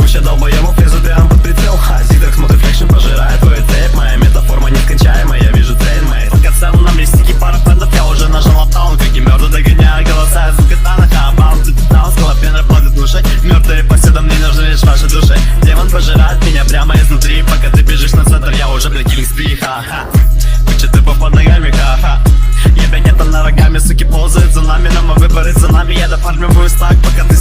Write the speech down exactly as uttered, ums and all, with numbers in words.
Куча долбоебов лезут прям под прицел. Ха, зигзаг смотрит флешн, пожирает твою цепь. Моя метаформа нескончаемая, я вижу цель моей. Пока цену на мистики пара фэндов, я уже нажал таун. Как и мёртвый догоняю голоса, звук катана. Хаабаун, ты таун, скалопен работает душой. Мёртвые повсюду, мне нужны лишь ваши души. Демон пожирает меня прямо изнутри. Пока ты бежишь на центр, я уже, блядь, киллинг спри. Ха-ха, куча тупо под ногами, ха-ха. Ебать, это на рогами, суки ползают за нами, но мы выборы за нами. Я дофармливаю стак, пока ты